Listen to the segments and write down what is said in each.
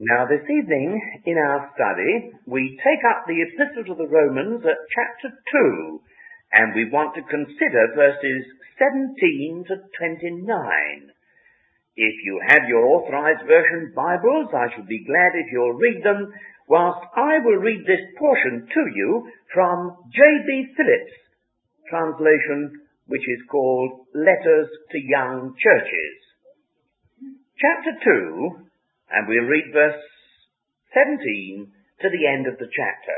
Now this evening in our study we take up the Epistle to the Romans at chapter 2, and we want to consider verses 17 to 29. If you have your Authorized Version Bibles, I shall be glad if you'll read them, whilst I will read this portion to you from J.B. Phillips' translation, which is called Letters to Young Churches. Chapter 2, and we'll read verse 17 to the end of the chapter.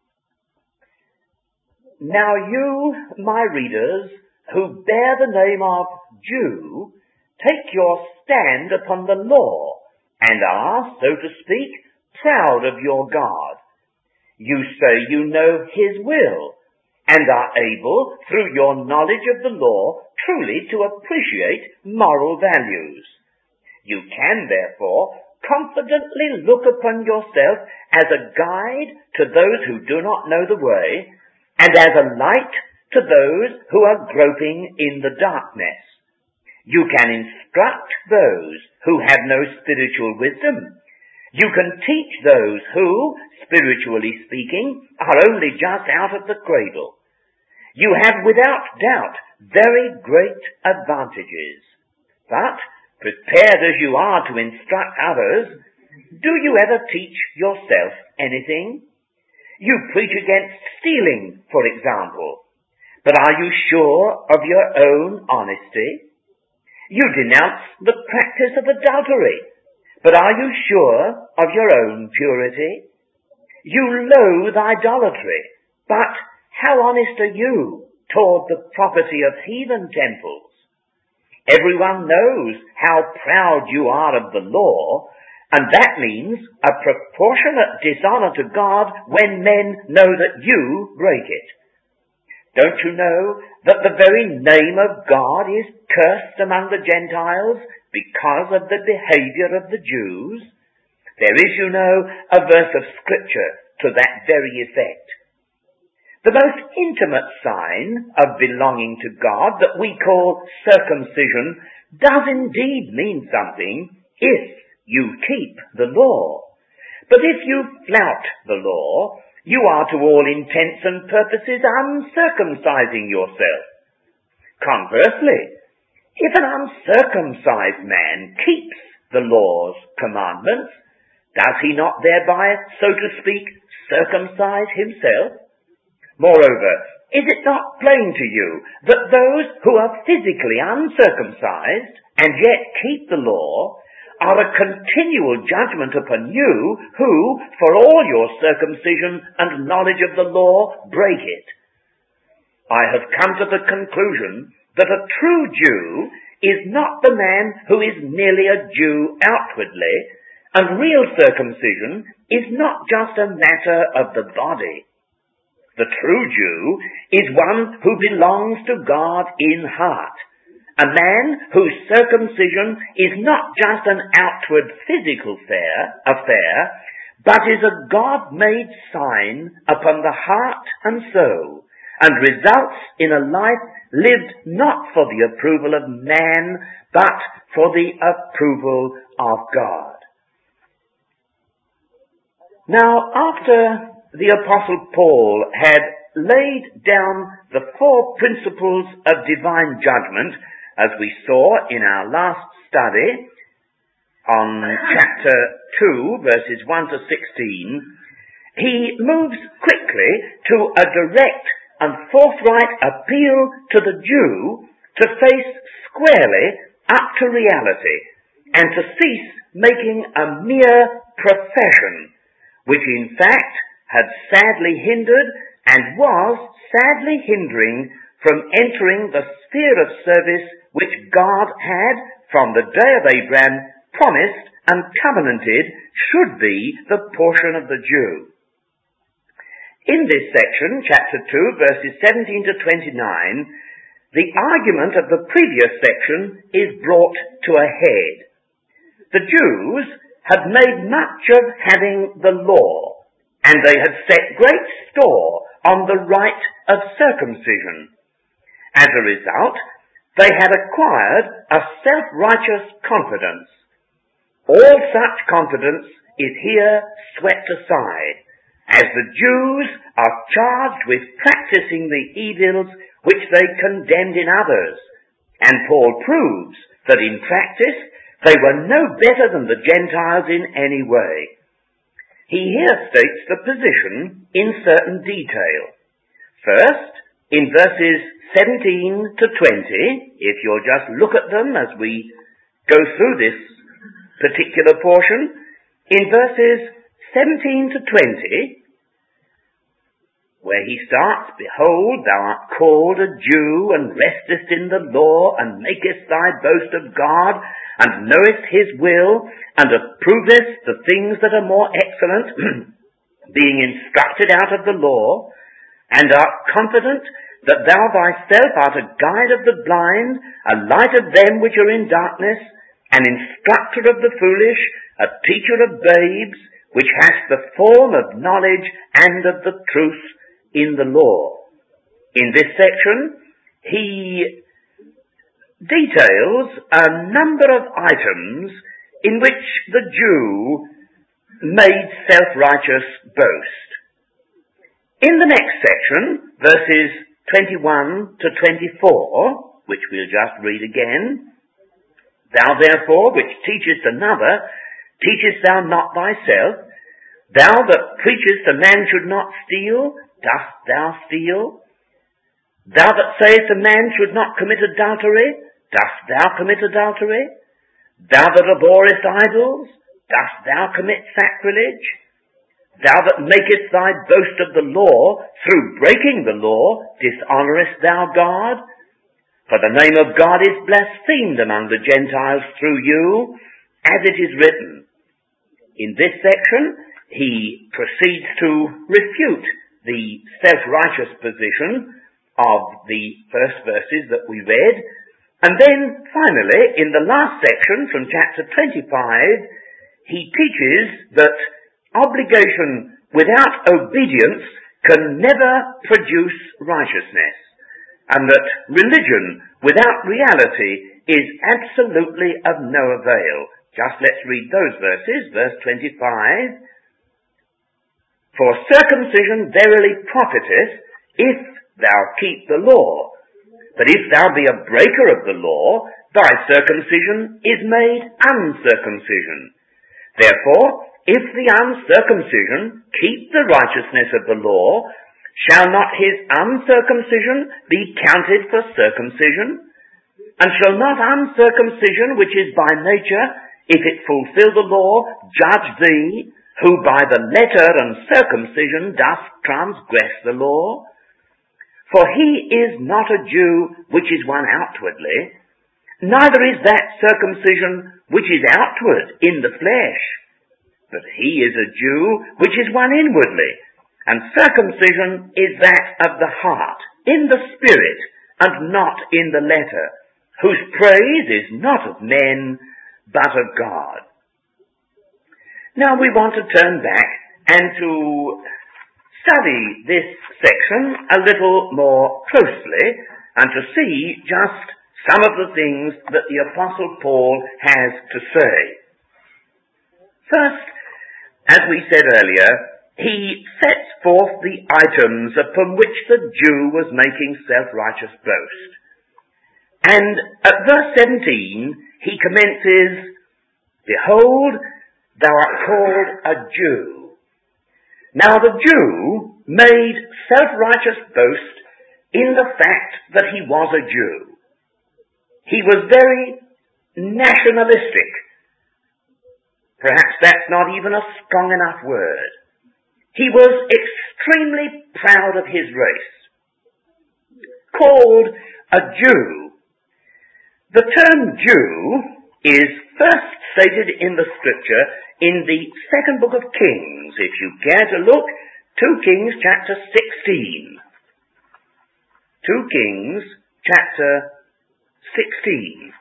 Now you, my readers, who bear the name of Jew, take your stand upon the law, and are, so to speak, proud of your God. You say you know His will, and are able, through your knowledge of the law, truly to appreciate moral values. You can, therefore, confidently look upon yourself as a guide to those who do not know the way, and as a light to those who are groping in the darkness. You can instruct those who have no spiritual wisdom. You can teach those who, spiritually speaking, are only just out of the cradle. You have without doubt very great advantages. But, prepared as you are to instruct others, do you ever teach yourself anything? You preach against stealing, for example, but are you sure of your own honesty? You denounce the practice of adultery, but are you sure of your own purity? You loathe idolatry, but how honest are you toward the property of heathen temples? Everyone knows how proud you are of the law, and that means a proportionate dishonor to God when men know that you break it. Don't you know that the very name of God is cursed among the Gentiles because of the behavior of the Jews? There is, you know, a verse of Scripture to that very effect. The most intimate sign of belonging to God that we call circumcision does indeed mean something if you keep the law. But if you flout the law, you are to all intents and purposes uncircumcising yourself. Conversely, if an uncircumcised man keeps the law's commandments, does he not thereby, so to speak, circumcise himself? Moreover, is it not plain to you that those who are physically uncircumcised and yet keep the law are a continual judgment upon you who, for all your circumcision and knowledge of the law, break it? I have come to the conclusion that a true Jew is not the man who is merely a Jew outwardly, and real circumcision is not just a matter of the body. The true Jew is one who belongs to God in heart, a man whose circumcision is not just an outward physical affair, but is a God-made sign upon the heart and soul, and results in a life lived not for the approval of man, but for the approval of God. Now, after the Apostle Paul had laid down the 4 principles of divine judgment, as we saw in our last study on chapter 2, verses 1 to 16, he moves quickly to a direct and forthright appeal to the Jew to face squarely up to reality and to cease making a mere profession, which in fact had sadly hindered and was sadly hindering from entering the sphere of service which God had, from the day of Abraham, promised and covenanted should be the portion of the Jew. In this section, chapter 2, verses 17 to 29, the argument of the previous section is brought to a head. The Jews had made much of having the law, and they had set great store on the rite of circumcision. As a result, they had acquired a self-righteous confidence. All such confidence is here swept aside, as the Jews are charged with practicing the evils which they condemned in others. And Paul proves that in practice they were no better than the Gentiles in any way. He here states the position in certain detail. First, in verses 17 to 20, if you'll just look at them as we go through this particular portion, in verses 17 to 20, where he starts, "Behold, thou art called a Jew, and restest in the law, and makest thy boast of God, and knowest his will, and approvest the things that are more excellent, being instructed out of the law, and art confident that thou thyself art a guide of the blind, a light of them which are in darkness, an instructor of the foolish, a teacher of babes, which hast the form of knowledge and of the truth in the law." In this section, he details a number of items in which the Jew made self-righteous boast. In the next section, verses 21 to 24, which we'll just read again, "Thou therefore which teachest another, teachest thou not thyself? Thou that preachest a man should not steal, dost thou steal? Thou that sayest a man should not commit adultery, dost thou commit adultery? Thou that abhorrest idols, dost thou commit sacrilege? Thou that makest thy boast of the law, through breaking the law, dishonourest thou God? For the name of God is blasphemed among the Gentiles through you, as it is written." In this section, he proceeds to refute the self-righteous position of the first verses that we read. And then, finally, in the last section from chapter 25, he teaches that obligation without obedience can never produce righteousness, and that religion without reality is absolutely of no avail. Just let's read those verses, verse 25. "For circumcision verily profiteth, if thou keep the law. But if thou be a breaker of the law, thy circumcision is made uncircumcision. Therefore, if the uncircumcision keep the righteousness of the law, shall not his uncircumcision be counted for circumcision? And shall not uncircumcision, which is by nature, if it fulfill the law, judge thee, who by the letter and circumcision dost transgress the law? For he is not a Jew which is one outwardly, neither is that circumcision which is outward in the flesh. But he is a Jew which is one inwardly, and circumcision is that of the heart, in the spirit, and not in the letter, whose praise is not of men, but of God." Now we want to turn back and to study this section a little more closely, and to see just some of the things that the Apostle Paul has to say. First, as we said earlier, he sets forth the items upon which the Jew was making self-righteous boast. And at verse 17, he commences, "Behold, thou art called a Jew." Now the Jew made self-righteous boast in the fact that he was a Jew. He was very nationalistic. Perhaps that's not even a strong enough word. He was extremely proud of his race. Called a Jew. The term Jew is first stated in the scripture in the second book of Kings. If you care to look, 2 Kings chapter 16. 2 Kings chapter 16.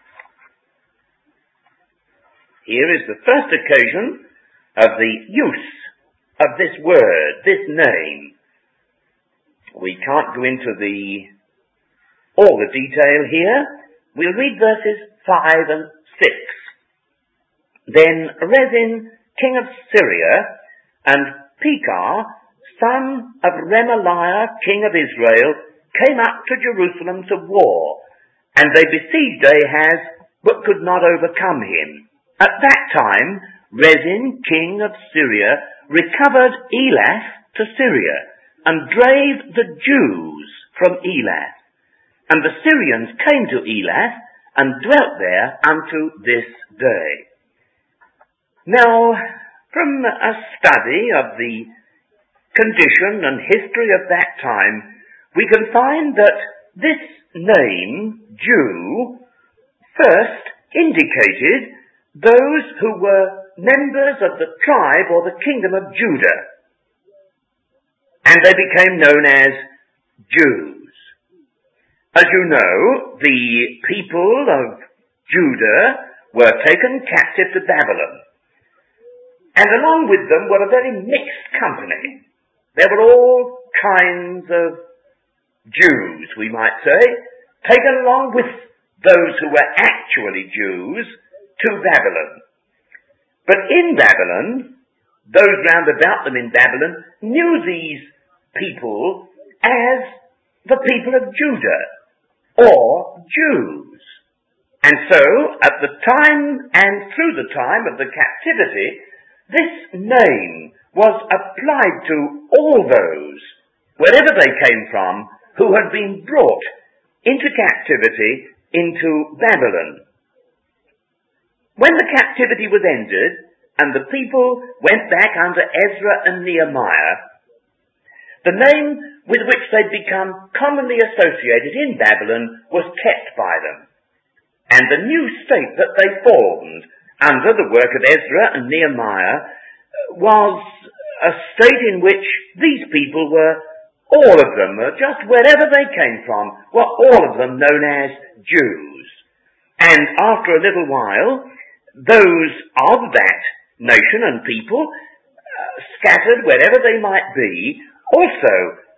Here is the first occasion of the use of this word, this name. We can't go into all the detail here. We'll read verses 5 and 6. "Then Rezin king of Syria, and Pekah, son of Remaliah, king of Israel, came up to Jerusalem to war, and they besieged Ahaz, but could not overcome him. At that time, Rezin, king of Syria, recovered Elath to Syria, and drave the Jews from Elath. And the Syrians came to Elath, and dwelt there unto this day. Now, from a study of the condition and history of that time, we can find that this name, Jew, first indicated those who were members of the tribe or the kingdom of Judah, and they became known as Jews. As you know, the people of Judah were taken captive to Babylon, and along with them were a very mixed company. There were all kinds of Jews, we might say, taken along with those who were actually Jews to Babylon. But in Babylon, those round about them in Babylon knew these people as the people of Judah, or Jews. And so, at the time and through the time of the captivity, this name was applied to all those, wherever they came from, who had been brought into captivity into Babylon. When the captivity was ended, and the people went back under Ezra and Nehemiah, the name with which they'd become commonly associated in Babylon was kept by them. And the new state that they formed under the work of Ezra and Nehemiah was a state in which these people were, all of them, just wherever they came from, were all of them known as Jews. And after a little while, those of that nation and people, scattered wherever they might be, also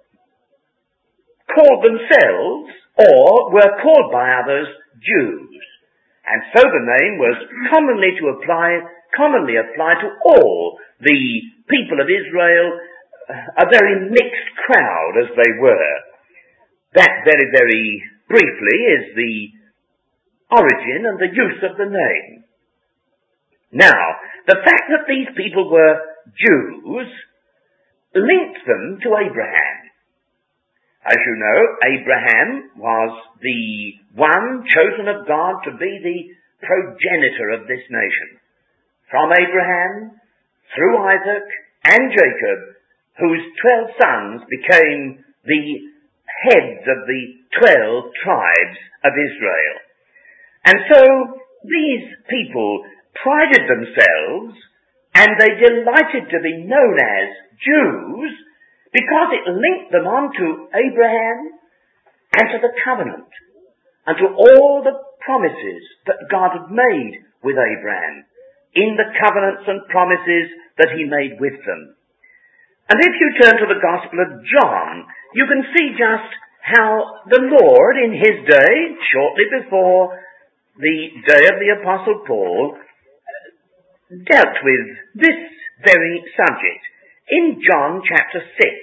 called themselves, or were called by others, Jews. And so the name was commonly applied to all the people of Israel, a very mixed crowd as they were. That very, very briefly is the origin and the use of the name. Now, the fact that these people were Jews linked them to Abraham. As you know, Abraham was the one chosen of God to be the progenitor of this nation. From Abraham, through Isaac and Jacob, whose 12 sons became the heads of the 12 tribes of Israel. And so these people prided themselves, and they delighted to be known as Jews, because it linked them on to Abraham and to the covenant, and to all the promises that God had made with Abraham, in the covenants and promises that he made with them. And if you turn to the Gospel of John, you can see just how the Lord in his day, shortly before the day of the Apostle Paul, dealt with this very subject in John chapter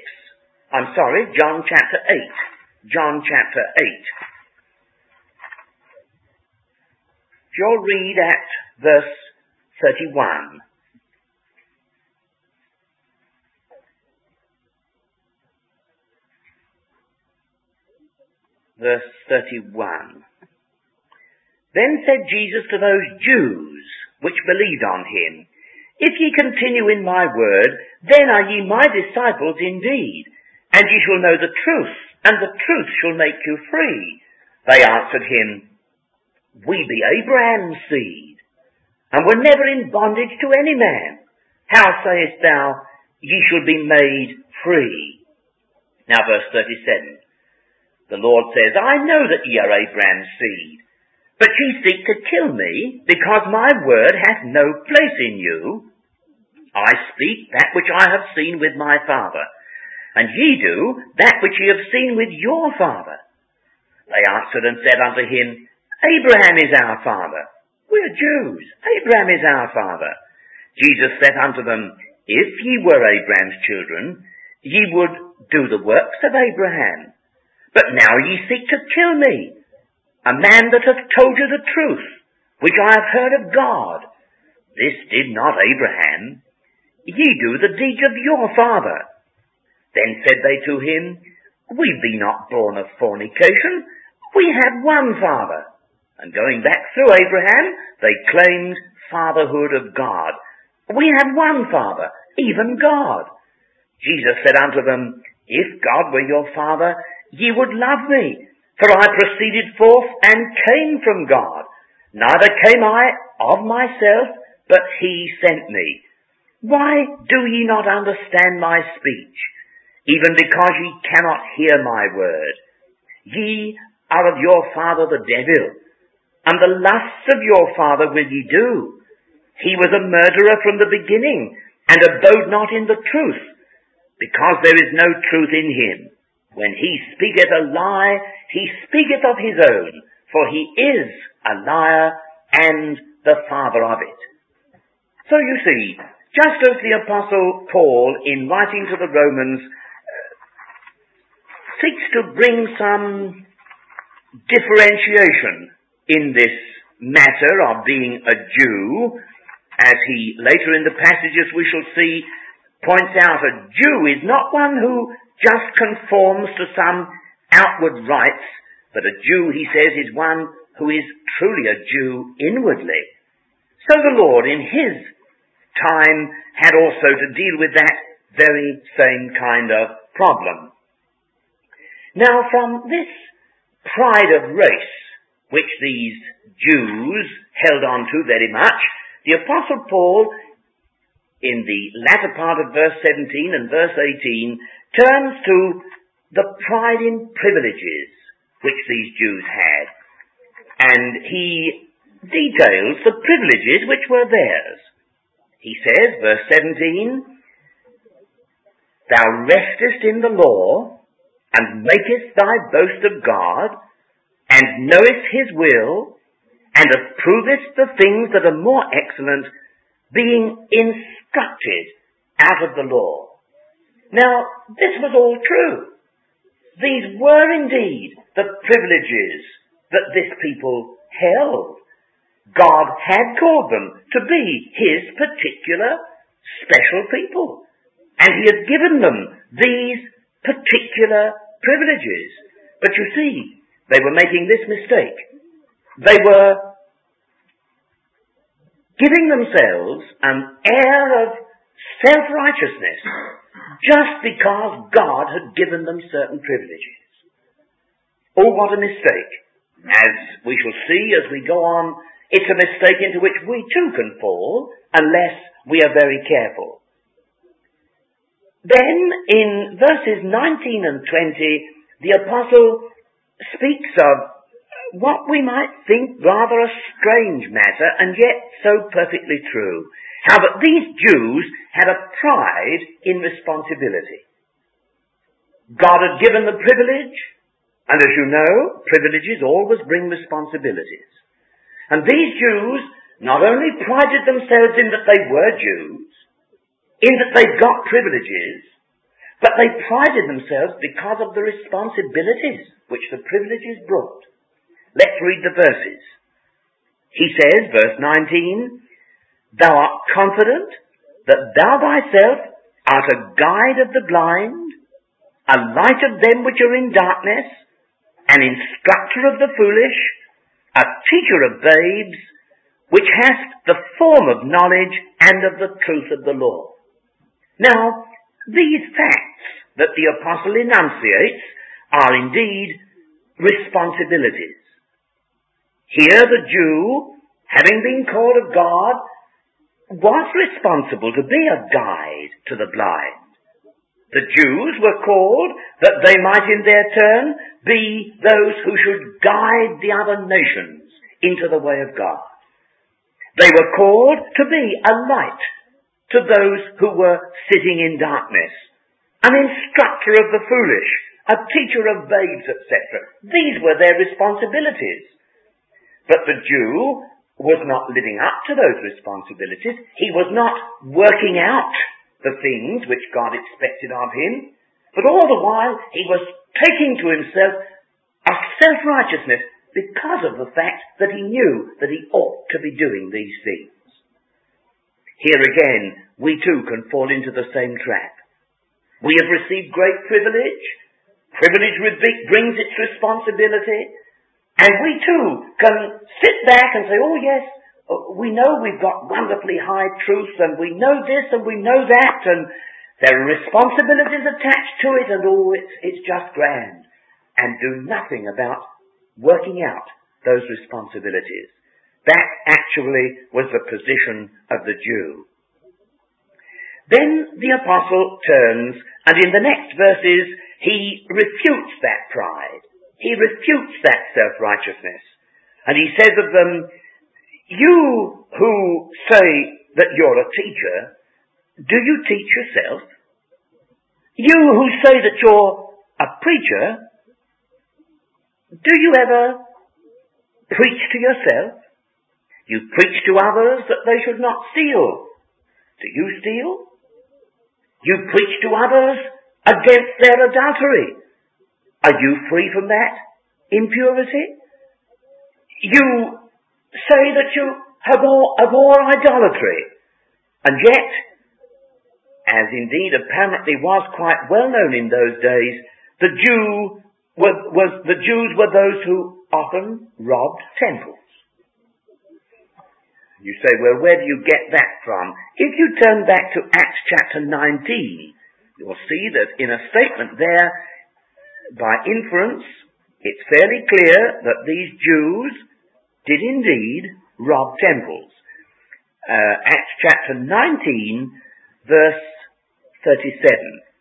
8. John chapter 8. If you'll read at verse 31. Verse 31. Then said Jesus to those Jews which believed on him, If ye continue in my word, then are ye my disciples indeed, and ye shall know the truth, and the truth shall make you free. They answered him, We be Abraham's seed, and were never in bondage to any man. How sayest thou, ye shall be made free? Now verse 37. The Lord says, I know that ye are Abraham's seed, but ye seek to kill me, because my word hath no place in you. I speak that which I have seen with my father, and ye do that which ye have seen with your father. They answered and said unto him, Abraham is our father. We are Jews. Abraham is our father. Jesus said unto them, If ye were Abraham's children, ye would do the works of Abraham. But now ye seek to kill me, a man that hath told you the truth, which I have heard of God. This did not Abraham. Ye do the deeds of your father. Then said they to him, We be not born of fornication. We have one father. And going back through Abraham, they claimed fatherhood of God. We have one Father, even God. Jesus said unto them, If God were your Father, ye would love me, for I proceeded forth and came from God. Neither came I of myself, but he sent me. Why do ye not understand my speech, even because ye cannot hear my word? Ye are of your father the devil, and the lusts of your father will ye do. He was a murderer from the beginning, and abode not in the truth, because there is no truth in him. When he speaketh a lie, he speaketh of his own, for he is a liar and the father of it. So you see, just as the Apostle Paul, in writing to the Romans, seeks to bring some differentiation in this matter of being a Jew, as he later in the passages we shall see points out, a Jew is not one who just conforms to some outward rites, but a Jew, he says, is one who is truly a Jew inwardly. So the Lord in his time had also to deal with that very same kind of problem. Now from this pride of race, which these Jews held on to very much, the Apostle Paul, in the latter part of verse 17 and verse 18, turns to the pride in privileges which these Jews had. And he details the privileges which were theirs. He says, verse 17, Thou restest in the law, and makest thy boast of God, and knowest his will, and approvest the things that are more excellent, being instructed out of the law. Now, this was all true. These were indeed the privileges that this people held. God had called them to be his particular special people, and he had given them these particular privileges. But you see, they were making this mistake. They were giving themselves an air of self-righteousness just because God had given them certain privileges. Oh, what a mistake. As we shall see as we go on, it's a mistake into which we too can fall unless we are very careful. Then in verses 19 and 20, the apostle speaks of what we might think rather a strange matter, and yet so perfectly true. How that these Jews had a pride in responsibility. God had given them privilege, and as you know, privileges always bring responsibilities. And these Jews not only prided themselves in that they were Jews, in that they got privileges, but they prided themselves because of the responsibilities which the privileges brought. Let's read the verses. He says, verse 19, Thou art confident that thou thyself art a guide of the blind, a light of them which are in darkness, an instructor of the foolish, a teacher of babes, which hast the form of knowledge and of the truth of the law. Now, these facts that the apostle enunciates are indeed responsibilities. Here the Jew, having been called of God, was responsible to be a guide to the blind. The Jews were called that they might in their turn be those who should guide the other nations into the way of God. They were called to be a light to those who were sitting in darkness, an instructor of the foolish, a teacher of babes, etc. These were their responsibilities. But the Jew was not living up to those responsibilities. He was not working out the things which God expected of him, but all the while he was taking to himself a self-righteousness because of the fact that he knew that he ought to be doing these things. Here again, we too can fall into the same trap. We have received great privilege. Privilege brings its responsibility. And we too can sit back and say, oh yes, we know we've got wonderfully high truths, and we know this and we know that, and there are responsibilities attached to it, and it's just grand. And do nothing about working out those responsibilities. That actually was the position of the Jew. Then the apostle turns, and in the next verses, he refutes that pride. He refutes that self-righteousness. And he says of them, you who say that you're a teacher, do you teach yourself? You who say that you're a preacher, do you ever preach to yourself? You preach to others that they should not steal. Do you steal? You preach to others against their adultery. Are you free from that impurity? You say that you abhor idolatry. And yet, as indeed apparently was quite well known in those days, the Jews were those who often robbed temples. You say, well, where do you get that from? If you turn back to Acts chapter 19, you'll see that in a statement there, by inference, it's fairly clear that these Jews did indeed rob temples. Acts chapter 19, verse 37.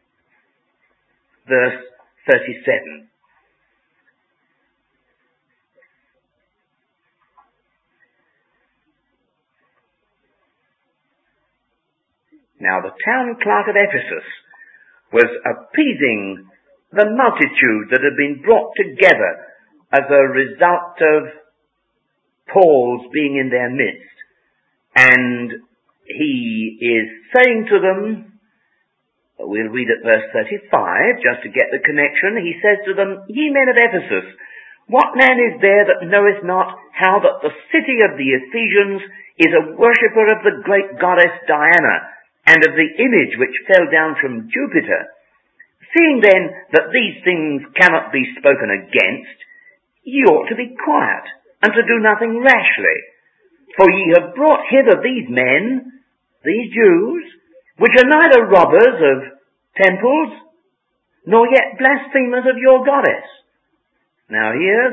Verse 37. Now the town clerk of Ephesus was appeasing the multitude that had been brought together as a result of Paul's being in their midst. And he is saying to them, we'll read at verse 35, just to get the connection. He says to them, ye men of Ephesus, what man is there that knoweth not how that the city of the Ephesians is a worshipper of the great goddess Diana, and of the image which fell down from Jupiter? Seeing then that these things cannot be spoken against, ye ought to be quiet, and to do nothing rashly. For ye have brought hither these men, these Jews, which are neither robbers of temples, nor yet blasphemers of your goddess. Now here,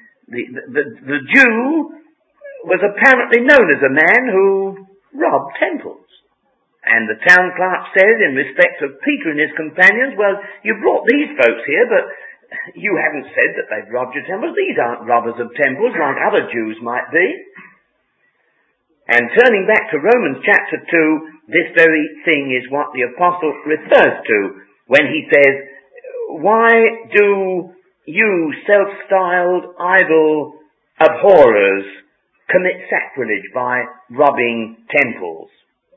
the Jew was apparently known as a man who robbed temples. And the town clerk says, in respect of Peter and his companions, well, you brought these folks here, but you haven't said that they've robbed your temples. These aren't robbers of temples like other Jews might be. And turning back to Romans chapter 2, this very thing is what the apostle refers to when he says, why do you self-styled idol abhorrers commit sacrilege by robbing temples?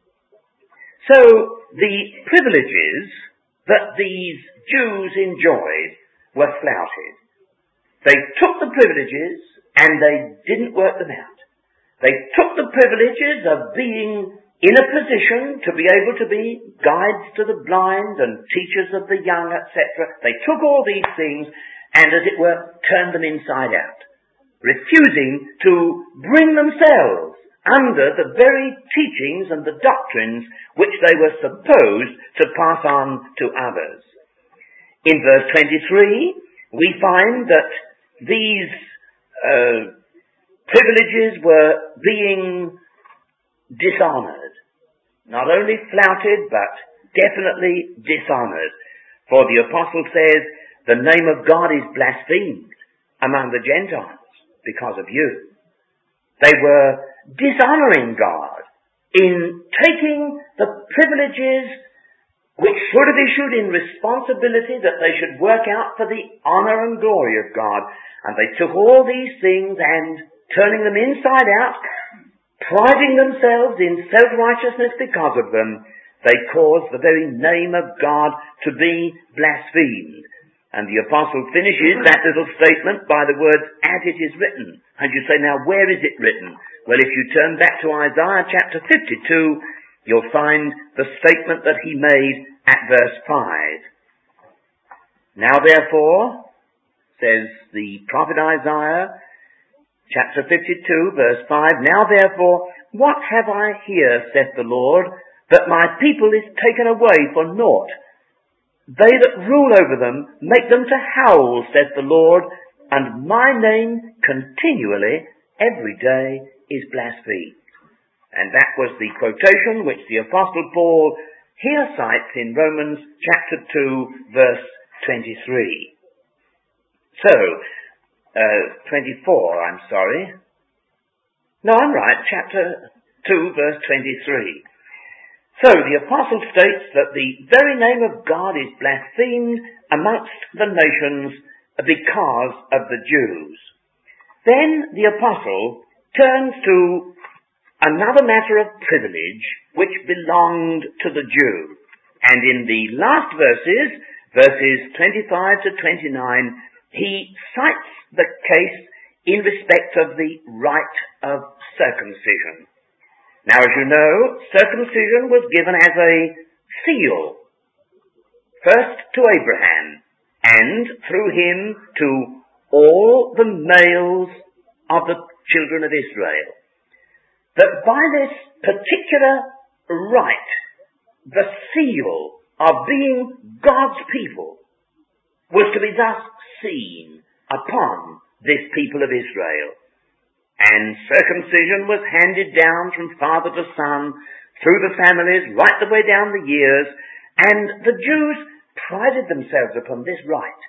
So, the privileges that these Jews enjoyed were flouted. They took the privileges and they didn't work them out. They took the privileges of being in a position to be able to be guides to the blind and teachers of the young, etc. They took all these things and, as it were, turned them inside out, refusing to bring themselves under the very teachings and the doctrines which they were supposed to pass on to others. In verse 23, we find that these privileges were being dishonored. Not only flouted, but definitely dishonored. For the apostle says, the name of God is blasphemed among the Gentiles because of you. They were dishonoring God in taking the privileges which should have issued in responsibility that they should work out for the honor and glory of God. And they took all these things and turning them inside out, priding themselves in self-righteousness because of them, they cause the very name of God to be blasphemed. And the apostle finishes that little statement by the words, as it is written. And you say, now where is it written? Well, if you turn back to Isaiah chapter 52, you'll find the statement that he made at verse 5. Now therefore, says the prophet Isaiah, chapter 52, verse 5, now therefore, what have I here, saith the Lord, that my people is taken away for naught? They that rule over them make them to howl, saith the Lord, and my name continually, every day, is blasphemed. And that was the quotation which the Apostle Paul here cites in Romans chapter 2, verse 23. So, 24, I'm sorry. No, I'm right, chapter 2, verse 23. So the apostle states that the very name of God is blasphemed amongst the nations because of the Jews. Then the apostle turns to another matter of privilege which belonged to the Jew. And in the last verses 25 to 29, he cites the case in respect of the rite of circumcision. Now, as you know, circumcision was given as a seal, first to Abraham, and through him to all the males of the children of Israel. That by this particular rite, the seal of being God's people was to be thus seen upon this people of Israel. And circumcision was handed down from father to son, through the families, right the way down the years, and the Jews prided themselves upon this rite.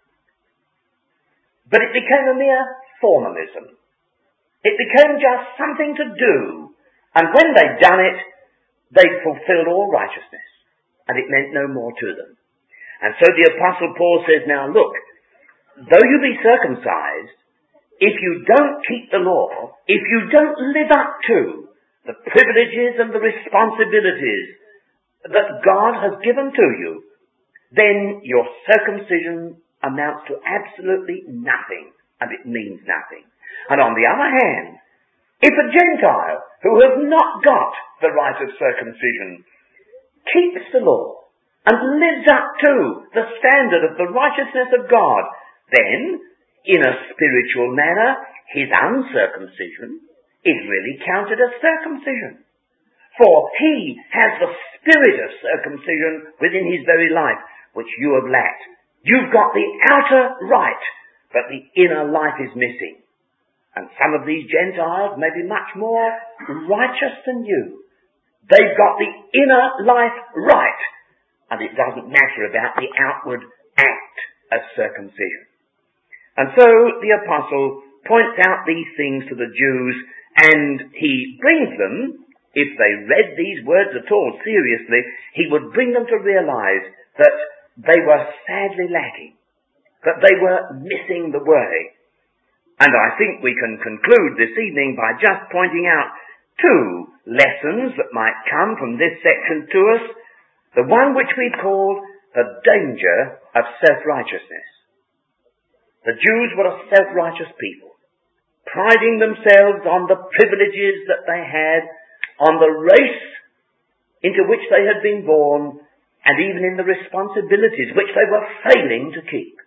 But it became a mere formalism. It became just something to do, and when they'd done it, they'd fulfilled all righteousness, and it meant no more to them. And so the Apostle Paul says, now look, though you be circumcised, if you don't keep the law, if you don't live up to the privileges and the responsibilities that God has given to you, then your circumcision amounts to absolutely nothing, and it means nothing. And on the other hand, if a Gentile who has not got the rite of circumcision keeps the law and lives up to the standard of the righteousness of God, then in a spiritual manner, his uncircumcision is really counted as circumcision. For he has the spirit of circumcision within his very life, which you have lacked. You've got the outer rite, but the inner life is missing. And some of these Gentiles may be much more righteous than you. They've got the inner life right, and it doesn't matter about the outward act of circumcision. And so the apostle points out these things to the Jews, and he brings them, if they read these words at all seriously, he would bring them to realize that they were sadly lacking, that they were missing the way. And I think we can conclude this evening by just pointing out two lessons that might come from this section to us. The one which we call the danger of self-righteousness. The Jews were a self-righteous people, priding themselves on the privileges that they had, on the race into which they had been born, and even in the responsibilities which they were failing to keep.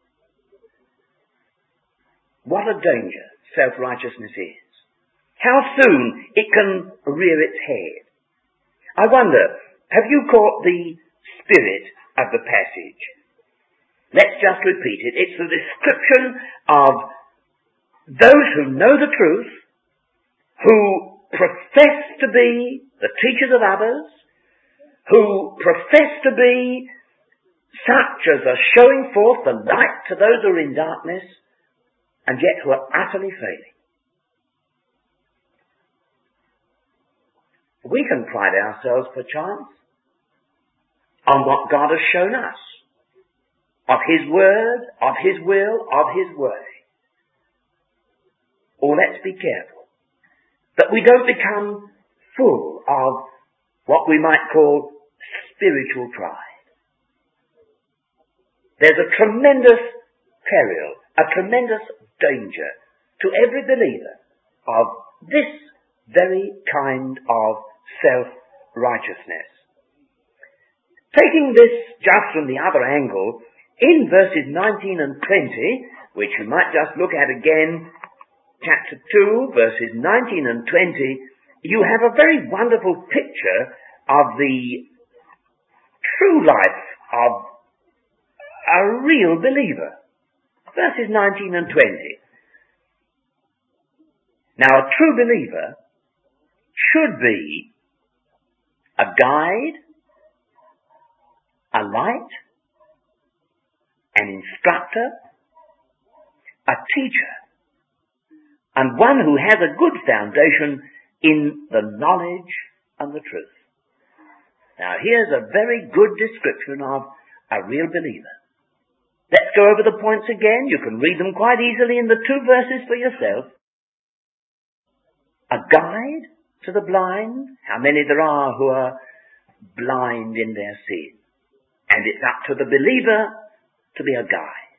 What a danger self-righteousness is. How soon it can rear its head. I wonder, have you caught the spirit of the passage? Let's just repeat it. It's a description of those who know the truth, who profess to be the teachers of others, who profess to be such as are showing forth the light to those who are in darkness, and yet who are utterly failing. We can pride ourselves, perchance, on what God has shown us, of His Word, of His will, of His way. Or let's let's be careful that we don't become full of what we might call spiritual pride. There's a tremendous peril, a tremendous danger to every believer of this very kind of self-righteousness. Taking this just from the other angle, in verses 19 and 20, which we might just look at again, chapter 2, verses 19 and 20, you have a very wonderful picture of the true life of a real believer. Verses 19 and 20. Now, a true believer should be a guide, a light, an instructor, a teacher, and one who has a good foundation in the knowledge and the truth. Now, here's a very good description of a real believer. Let's go over the points again. You can read them quite easily in the 2 verses for yourself. A guide to the blind. How many there are who are blind in their sin. And it's up to the believer to be a guide.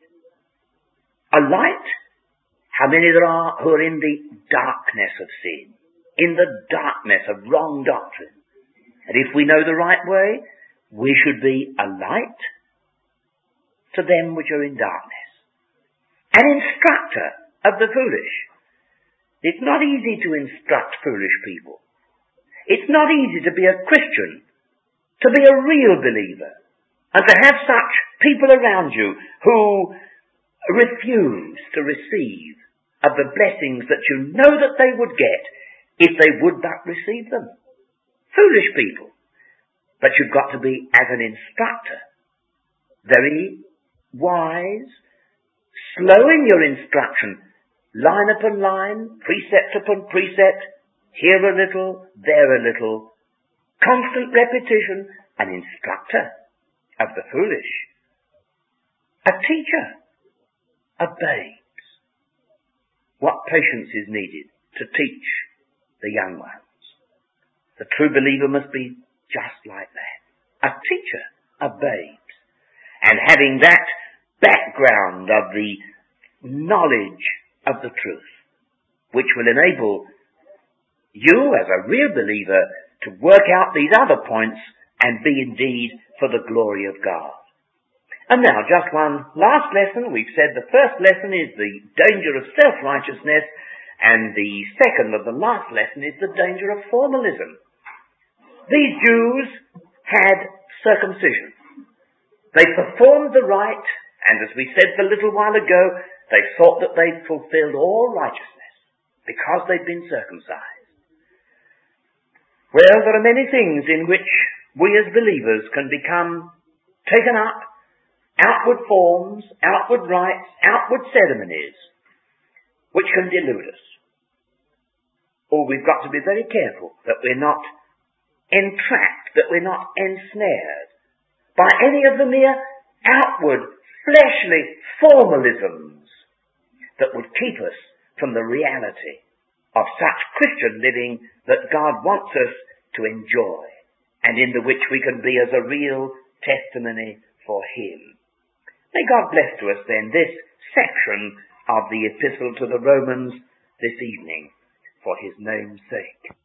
A light. How many there are who are in the darkness of sin, in the darkness of wrong doctrine. And if we know the right way, we should be a light to them which are in darkness. An instructor of the foolish. It's not easy to instruct foolish people. It's not easy to be a Christian, to be a real believer, and to have such people around you who refuse to receive of the blessings that you know that they would get if they would but receive them. Foolish people. But you've got to be, as an instructor, very wise, slow in your instruction, line upon line, precept upon precept, here a little, there a little, constant repetition, an instructor of the foolish, a teacher of babes. What patience is needed to teach the young ones. The true believer must be just like that, a teacher of babes, and having that background of the knowledge of the truth, which will enable you as a real believer to work out these other points and be indeed for the glory of God. And now just one last lesson. We've said the first lesson is the danger of self-righteousness, and the second of the last lesson is the danger of formalism. These Jews had circumcision. They performed the rite, and as we said a little while ago, they thought that they'd fulfilled all righteousness because they'd been circumcised. Well, there are many things in which we as believers can become taken up, outward forms, outward rites, outward ceremonies, which can delude us. Or we've got to be very careful that we're not entrapped, that we're not ensnared by any of the mere outward, fleshly formalisms that would keep us from the reality of such Christian living that God wants us to enjoy, and in the which we can be as a real testimony for Him. May God bless to us then this section of the Epistle to the Romans this evening, for His name's sake.